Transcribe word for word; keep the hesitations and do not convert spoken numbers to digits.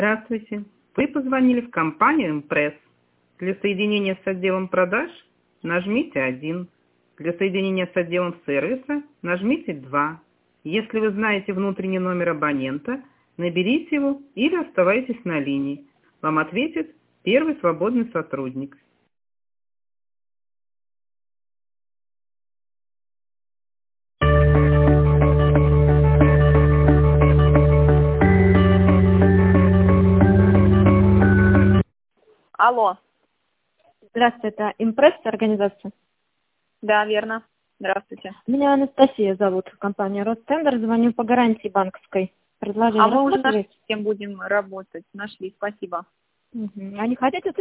Здравствуйте. Вы позвонили в компанию «Импресс». Для соединения с отделом продаж нажмите один. Для соединения с отделом сервиса нажмите два. Если вы знаете внутренний номер абонента, наберите его или оставайтесь на линии. Вам ответит первый свободный сотрудник. Алло. Здравствуйте, это «Импресс» организация? Да, верно. Здравствуйте. Меня Анастасия зовут, компания «Ростендер». Звоню по гарантии банковской. Предложение А мы уже рассмотрели? нашли, с кем будем работать. Нашли, спасибо. Угу. А не хотите